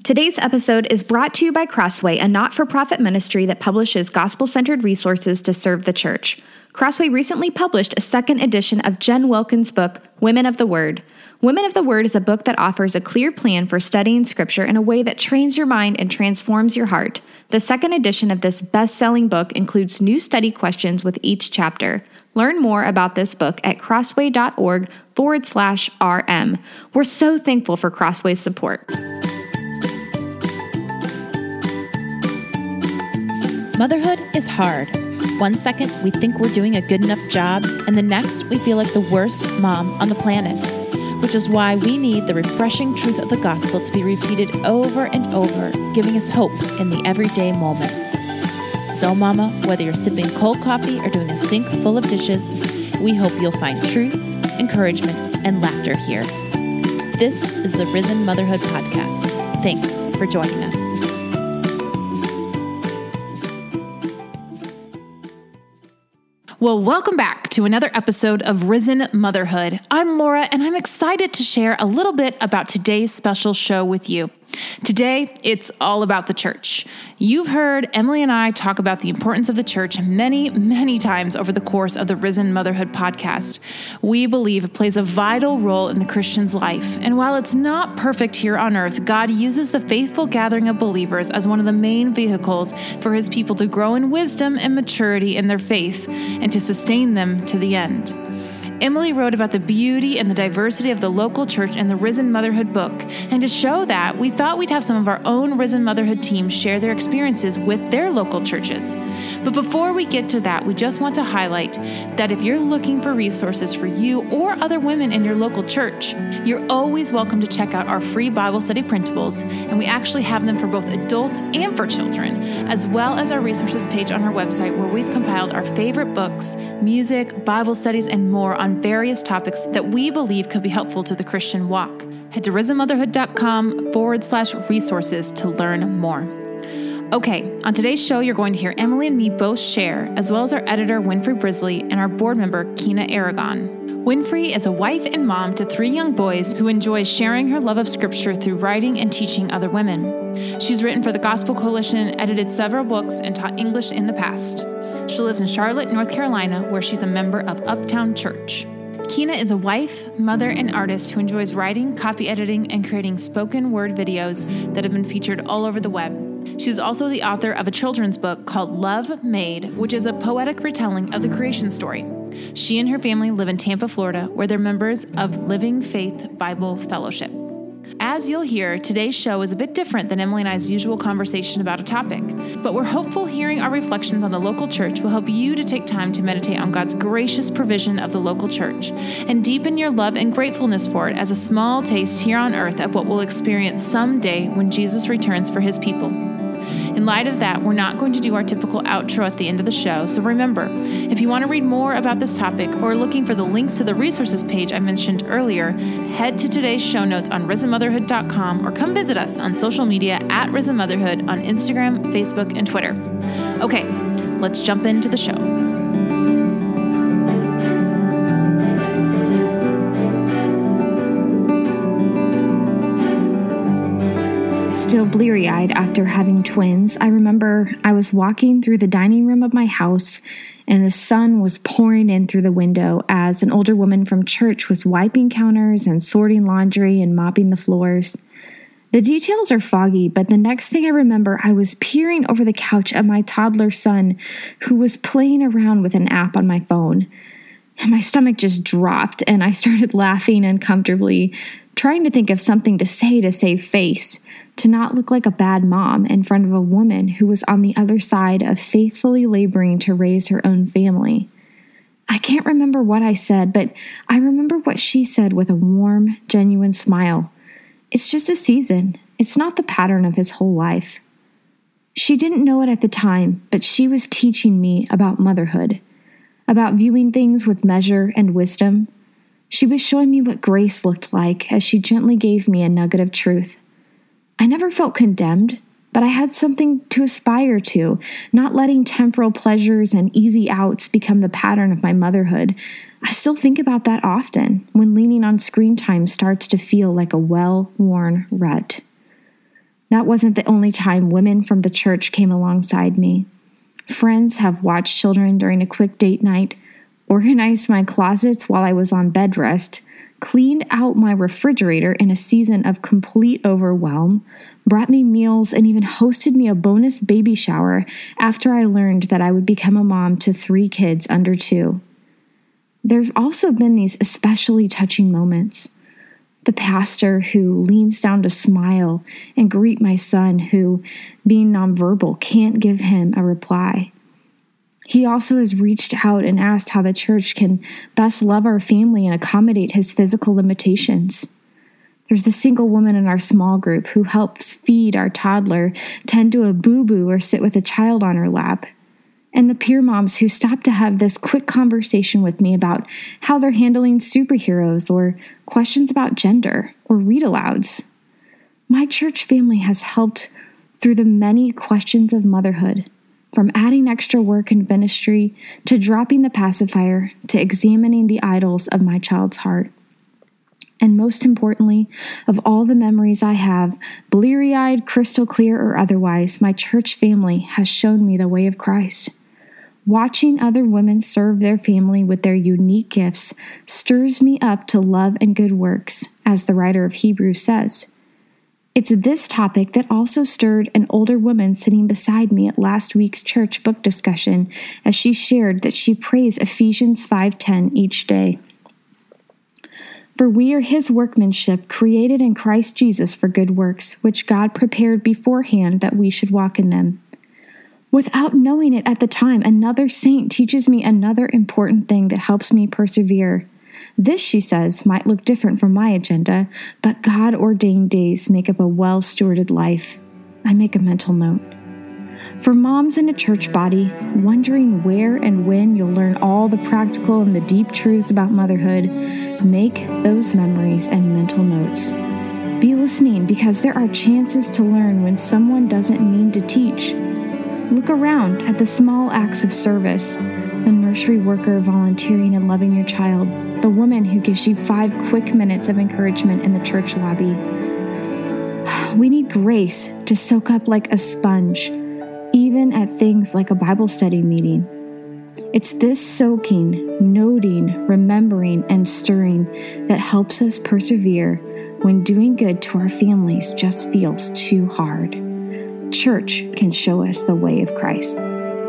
Today's episode is brought to you by Crossway, a not-for-profit ministry that publishes gospel-centered resources to serve the church. Crossway recently published a second edition of Jen Wilkins' book, Women of the Word. Women of the Word is a book that offers a clear plan for studying Scripture in a way that trains your mind and transforms your heart. The second edition of this best-selling book includes new study questions with each chapter. Learn more about this book at crossway.org/RM. We're so thankful for Crossway's support. Motherhood is hard. One second, we think we're doing a good enough job, and the next, we feel like the worst mom on the planet, which is why we need the refreshing truth of the gospel to be repeated over and over, giving us hope in the everyday moments. So, Mama, whether you're sipping cold coffee or doing a sink full of dishes, we hope you'll find truth, encouragement, and laughter here. This is the Risen Motherhood Podcast. Thanks for joining us. Well, welcome back to another episode of Risen Motherhood. I'm Laura, and I'm excited to share a little bit about today's special show with you. Today, it's all about the church. You've heard Emily and I talk about the importance of the church many, many times over the course of the Risen Motherhood podcast. We believe it plays a vital role in the Christian's life. And while it's not perfect here on earth, God uses the faithful gathering of believers as one of the main vehicles for his people to grow in wisdom and maturity in their faith and to sustain them to the end. Emily wrote about the beauty and the diversity of the local church in the Risen Motherhood book, and to show that, we thought we'd have some of our own Risen Motherhood team share their experiences with their local churches. But before we get to that, we just want to highlight that if you're looking for resources for you or other women in your local church, you're always welcome to check out our free Bible study printables, and we actually have them for both adults and for children, as well as our resources page on our website where we've compiled our favorite books, music, Bible studies, and more on various topics that we believe could be helpful to the Christian walk. Head to risenmotherhood.com/resources to learn more. Okay, on today's show, you're going to hear Emily and me both share, as well as our editor, Winfrey Brisley, and our board member, Kina Aragon. Winfrey is a wife and mom to 3 young boys who enjoys sharing her love of Scripture through writing and teaching other women. She's written for the Gospel Coalition, edited several books, and taught English in the past. She lives in Charlotte, North Carolina, where she's a member of Uptown Church. Kina is a wife, mother, and artist who enjoys writing, copy editing, and creating spoken word videos that have been featured all over the web. She's also the author of a children's book called Love Made, which is a poetic retelling of the creation story. She and her family live in Tampa, Florida, where they're members of Living Faith Bible Fellowship. As you'll hear, today's show is a bit different than Emily and I's usual conversation about a topic, but we're hopeful hearing our reflections on the local church will help you to take time to meditate on God's gracious provision of the local church and deepen your love and gratefulness for it as a small taste here on earth of what we'll experience someday when Jesus returns for his people. In light of that, we're not going to do our typical outro at the end of the show, so remember, if you want to read more about this topic or are looking for the links to the resources page I mentioned earlier, head to today's show notes on risenmotherhood.com or come visit us on social media at Risen Motherhood on Instagram, Facebook, and Twitter. Okay, let's jump into the show. Still bleary-eyed after having twins, I remember I was walking through the dining room of my house and the sun was pouring in through the window as an older woman from church was wiping counters and sorting laundry and mopping the floors. The details are foggy, but the next thing I remember, I was peering over the couch at my toddler son who was playing around with an app on my phone. And my stomach just dropped and I started laughing uncomfortably, trying to think of something to say to save face, to not look like a bad mom in front of a woman who was on the other side of faithfully laboring to raise her own family. I can't remember what I said, but I remember what she said with a warm, genuine smile. It's just a season. It's not the pattern of his whole life. She didn't know it at the time, but she was teaching me about motherhood, about viewing things with measure and wisdom. She was showing me what grace looked like as she gently gave me a nugget of truth. I never felt condemned, but I had something to aspire to, not letting temporal pleasures and easy outs become the pattern of my motherhood. I still think about that often when leaning on screen time starts to feel like a well-worn rut. That wasn't the only time women from the church came alongside me. Friends have watched children during a quick date night, organized my closets while I was on bed rest, cleaned out my refrigerator in a season of complete overwhelm, brought me meals, and even hosted me a bonus baby shower after I learned that I would become a mom to 3 kids under 2. There's also been these especially touching moments. The pastor who leans down to smile and greet my son who, being nonverbal, can't give him a reply. He also has reached out and asked how the church can best love our family and accommodate his physical limitations. There's the single woman in our small group who helps feed our toddler, tend to a boo-boo, or sit with a child on her lap. And the peer moms who stop to have this quick conversation with me about how they're handling superheroes or questions about gender or read-alouds. My church family has helped through the many questions of motherhood, from adding extra work in ministry to dropping the pacifier to examining the idols of my child's heart. And most importantly, of all the memories I have, bleary-eyed, crystal clear, or otherwise, my church family has shown me the way of Christ. Watching other women serve their family with their unique gifts stirs me up to love and good works, as the writer of Hebrews says. It's this topic that also stirred an older woman sitting beside me at last week's church book discussion as she shared that she prays Ephesians 5:10 each day. For we are his workmanship, created in Christ Jesus for good works, which God prepared beforehand that we should walk in them. Without knowing it at the time, another saint teaches me another important thing that helps me persevere. This, she says, might look different from my agenda, but God-ordained days make up a well-stewarded life. I make a mental note. For moms in a church body, wondering where and when you'll learn all the practical and the deep truths about motherhood, make those memories and mental notes. Be listening, because there are chances to learn when someone doesn't mean to teach. Look around at the small acts of service, the nursery worker volunteering and loving your child, the woman who gives you 5 quick minutes of encouragement in the church lobby. We need grace to soak up like a sponge, even at things like a Bible study meeting. It's this soaking, noting, remembering, and stirring that helps us persevere when doing good to our families just feels too hard. Church can show us the way of Christ.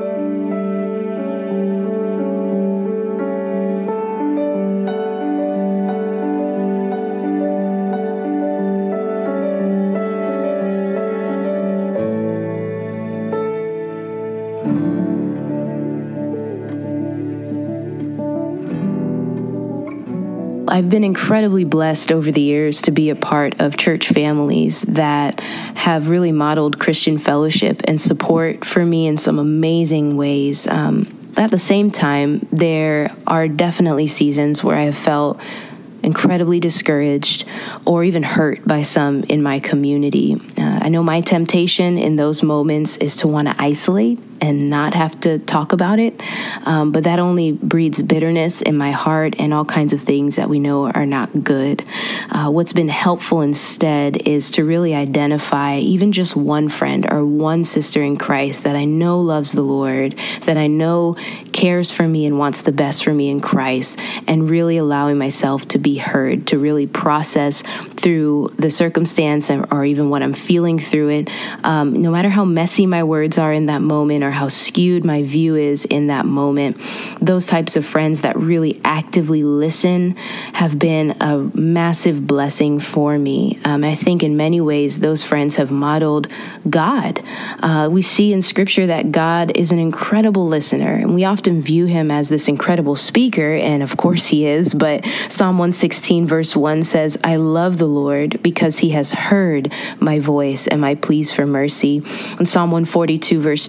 I've been incredibly blessed over the years to be a part of church families that have really modeled Christian fellowship and support for me in some amazing ways. At the same time, there are definitely seasons where I have felt incredibly discouraged or even hurt by some in my community. I know my temptation in those moments is to want to isolate and not have to talk about it, but that only breeds bitterness in my heart and all kinds of things that we know are not good. What's been helpful instead is to really identify even just one friend or one sister in Christ that I know loves the Lord, that I know cares for me and wants the best for me in Christ, and really allowing myself to be heard, to really process through the circumstance or even what I'm feeling through it. No matter how messy my words are in that moment or how skewed my view is in that moment, those types of friends that really actively listen have been a massive blessing for me. I think in many ways, those friends have modeled God. We see in Scripture that God is an incredible listener, and we often view him as this incredible speaker, and of course he is, but Psalm 116 verse 1 says, I love the Lord because he has heard my voice and my pleas for mercy. And Psalm 142 verse 2 says,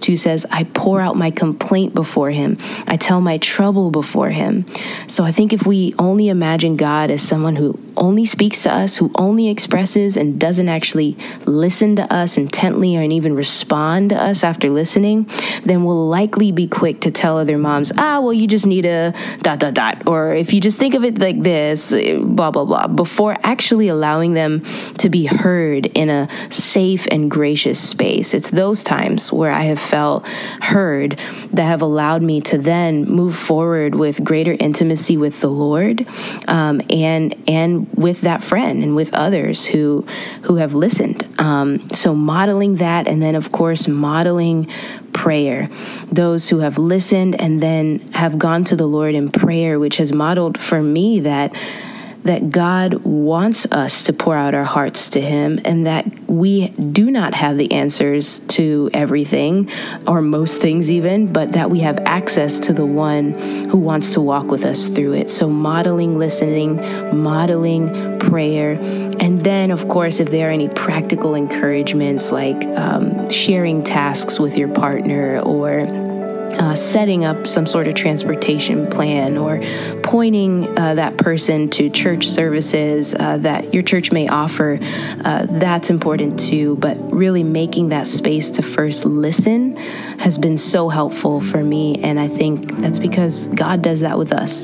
I pour out my complaint before him. I tell my trouble before him. So I think if we only imagine God as someone who only speaks to us, who only expresses and doesn't actually listen to us intently or even respond to us after listening, then we'll likely be quick to tell other moms, well, you just need a ... Or if you just think of it like this, blah, blah, blah, before actually allowing them to be heard in a safe and gracious space. It's those times where I have felt heard that have allowed me to then move forward with greater intimacy with the Lord, and with that friend and with others who have listened. So modeling that, and then of course modeling prayer. Those who have listened and then have gone to the Lord in prayer, which has modeled for me that God wants us to pour out our hearts to him, and that we do not have the answers to everything or most things even, but that we have access to the one who wants to walk with us through it. So modeling listening, modeling prayer, and then of course, if there are any practical encouragements like sharing tasks with your partner, or setting up some sort of transportation plan, or pointing that person to church services that your church may offer, that's important too. But really making that space to first listen has been so helpful for me. And I think that's because God does that with us.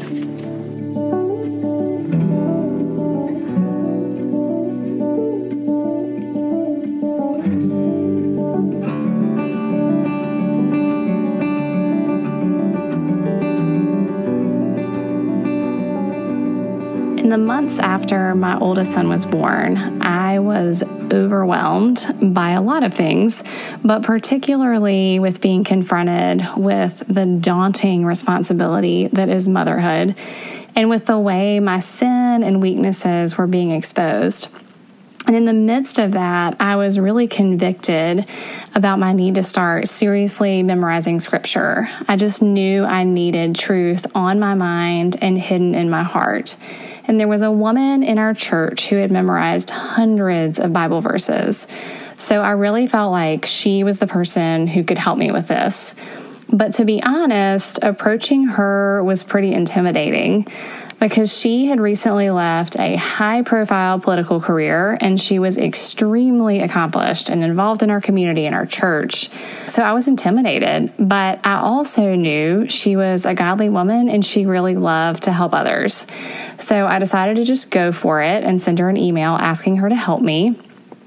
In the months after my oldest son was born, I was overwhelmed by a lot of things, but particularly with being confronted with the daunting responsibility that is motherhood, and with the way my sin and weaknesses were being exposed. And in the midst of that, I was really convicted about my need to start seriously memorizing scripture. I just knew I needed truth on my mind and hidden in my heart. And there was a woman in our church who had memorized hundreds of Bible verses. So I really felt like she was the person who could help me with this. But to be honest, approaching her was pretty intimidating, because she had recently left a high-profile political career, and she was extremely accomplished and involved in our community and our church. So I was intimidated, but I also knew she was a godly woman and she really loved to help others. So I decided to just go for it and send her an email asking her to help me.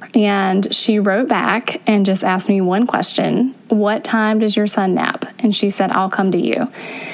And she wrote back and just asked me one question: "What time does your son nap?" And she said, "I'll come to you."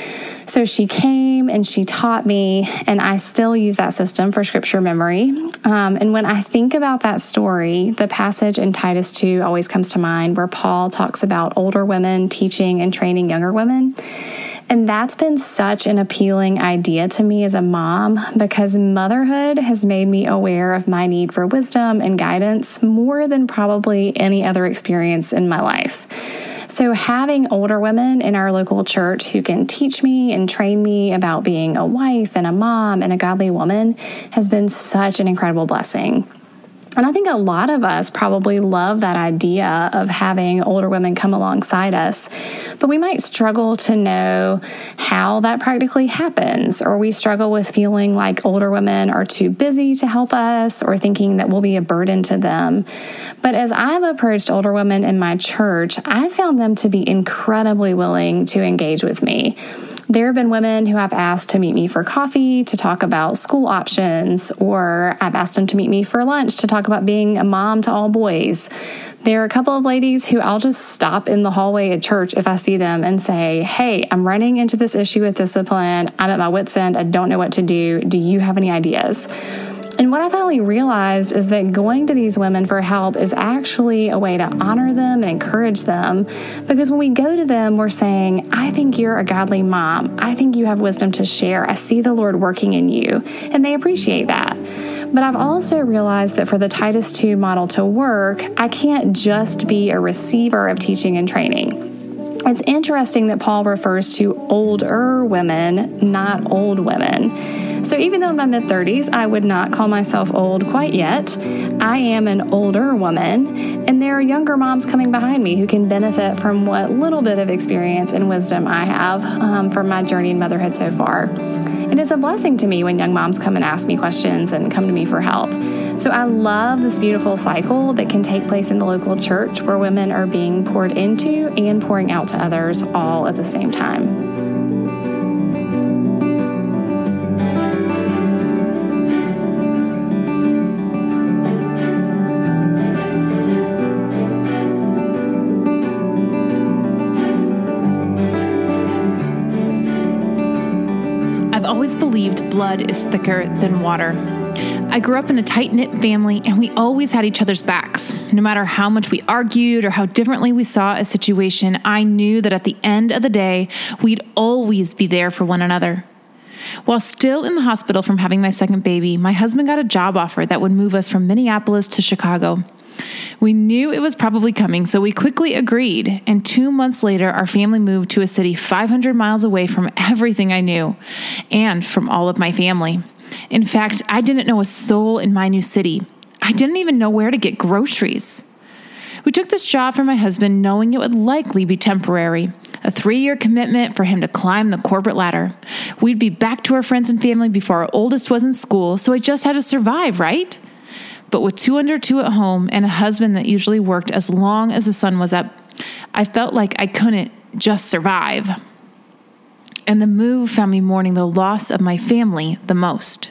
So she came and she taught me, and I still use that system for scripture memory. And when I think about that story, the passage in Titus 2 always comes to mind, where Paul talks about older women teaching and training younger women. And that's been such an appealing idea to me as a mom, because motherhood has made me aware of my need for wisdom and guidance more than probably any other experience in my life. So having older women in our local church who can teach me and train me about being a wife and a mom and a godly woman has been such an incredible blessing. And I think a lot of us probably love that idea of having older women come alongside us, but we might struggle to know how that practically happens, or we struggle with feeling like older women are too busy to help us, or thinking that we'll be a burden to them. But as I've approached older women in my church, I found them to be incredibly willing to engage with me. There have been women who have asked to meet me for coffee to talk about school options, or I've asked them to meet me for lunch to talk about being a mom to all boys. There are a couple of ladies who I'll just stop in the hallway at church if I see them and say, "Hey, I'm running into this issue with discipline. I'm at my wit's end. I don't know what to do. Do you have any ideas?" And what I finally realized is that going to these women for help is actually a way to honor them and encourage them. Because when we go to them, we're saying, "I think you're a godly mom. I think you have wisdom to share. I see the Lord working in you." And they appreciate that. But I've also realized that for the Titus 2 model to work, I can't just be a receiver of teaching and training. It's interesting that Paul refers to older women, not old women. So even though in my mid-30s, I would not call myself old quite yet, I am an older woman, and there are younger moms coming behind me who can benefit from what little bit of experience and wisdom I have from my journey in motherhood so far. And it's a blessing to me when young moms come and ask me questions and come to me for help. So I love this beautiful cycle that can take place in the local church where women are being poured into and pouring out to others all at the same time. Always believed blood is thicker than water. I grew up in a tight-knit family, and we always had each other's backs. No matter how much we argued or how differently we saw a situation, I knew that at the end of the day, we'd always be there for one another. While still in the hospital from having my second baby, my husband got a job offer that would move us from Minneapolis to Chicago. We knew it was probably coming, so we quickly agreed, and 2 months later, our family moved to a city 500 miles away from everything I knew, and from all of my family. In fact, I didn't know a soul in my new city. I didn't even know where to get groceries. We took this job for my husband knowing it would likely be temporary, a 3-year commitment for him to climb the corporate ladder. We'd be back to our friends and family before our oldest was in school, so I just had to survive, right? But with 2 under 2 at home and a husband that usually worked as long as the sun was up, I felt like I couldn't just survive. And the move found me mourning the loss of my family the most.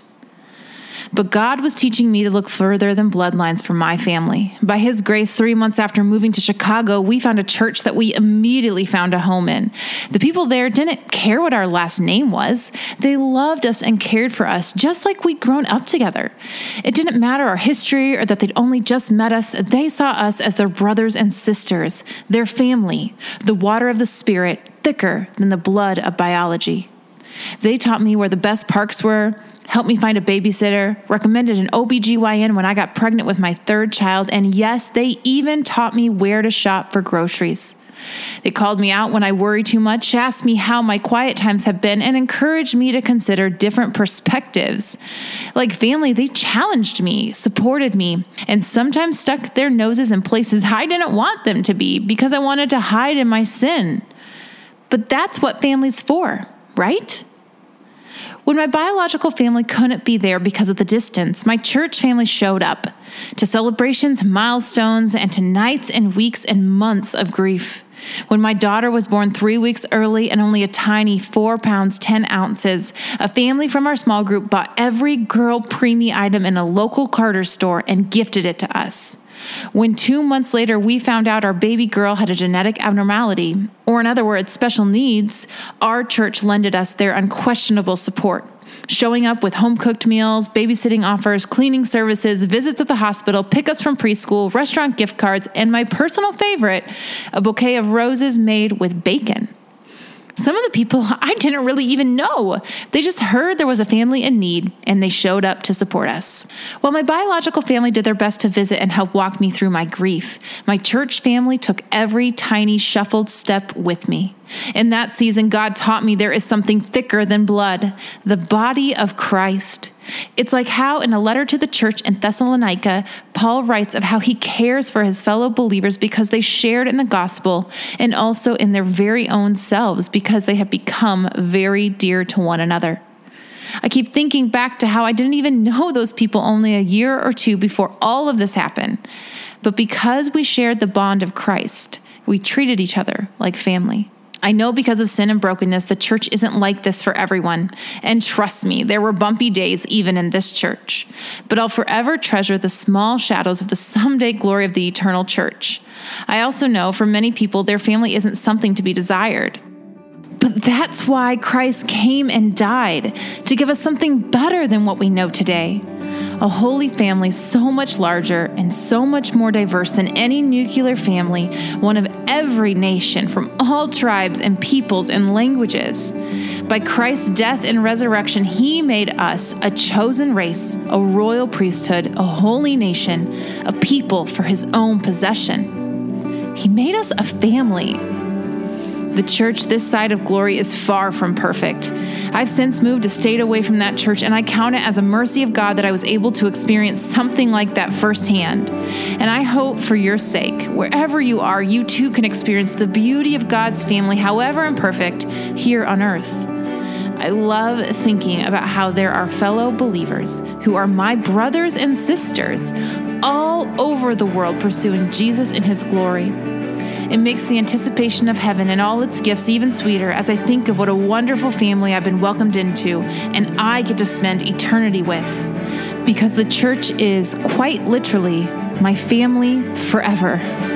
But God was teaching me to look further than bloodlines for my family. By His grace, 3 months after moving to Chicago, we found a church that we immediately found a home in. The people there didn't care what our last name was. They loved us and cared for us just like we'd grown up together. It didn't matter our history or that they'd only just met us. They saw us as their brothers and sisters, their family, the water of the Spirit, thicker than the blood of biology. They taught me where the best parks were, helped me find a babysitter, recommended an OBGYN when I got pregnant with my 3rd child, and yes, they even taught me where to shop for groceries. They called me out when I worry too much, asked me how my quiet times have been, and encouraged me to consider different perspectives. Like family, they challenged me, supported me, and sometimes stuck their noses in places I didn't want them to be because I wanted to hide in my sin. But that's what family's for, right? When my biological family couldn't be there because of the distance, my church family showed up to celebrations, milestones, and to nights and weeks and months of grief. When my daughter was born 3 weeks early and only a tiny 4 pounds, 10 ounces, a family from our small group bought every girl preemie item in a local Carter's store and gifted it to us. When 2 months later we found out our baby girl had a genetic abnormality, or in other words, special needs, our church lended us their unquestionable support, showing up with home-cooked meals, babysitting offers, cleaning services, visits at the hospital, pickups from preschool, restaurant gift cards, and my personal favorite, a bouquet of roses made with bacon. Some of the people I didn't really even know. They just heard there was a family in need, and they showed up to support us. While my biological family did their best to visit and help walk me through my grief, my church family took every tiny shuffled step with me. In that season, God taught me there is something thicker than blood, the body of Christ. It's like how in a letter to the church in Thessalonica, Paul writes of how he cares for his fellow believers because they shared in the gospel and also in their very own selves because they have become very dear to one another. I keep thinking back to how I didn't even know those people only a year or two before all of this happened. But because we shared the bond of Christ, we treated each other like family. I know because of sin and brokenness, the church isn't like this for everyone. And trust me, there were bumpy days even in this church. But I'll forever treasure the small shadows of the someday glory of the eternal church. I also know for many people, their family isn't something to be desired. But that's why Christ came and died, to give us something better than what we know today. A holy family so much larger and so much more diverse than any nuclear family, one of every nation from all tribes and peoples and languages. By Christ's death and resurrection, He made us a chosen race, a royal priesthood, a holy nation, a people for His own possession. He made us a family. The church this side of glory is far from perfect. I've since moved a state away from that church, and I count it as a mercy of God that I was able to experience something like that firsthand. And I hope for your sake, wherever you are, you too can experience the beauty of God's family, however imperfect, here on earth. I love thinking about how there are fellow believers who are my brothers and sisters all over the world pursuing Jesus in his glory. It makes the anticipation of heaven and all its gifts even sweeter as I think of what a wonderful family I've been welcomed into and I get to spend eternity with. Because the church is quite literally my family forever.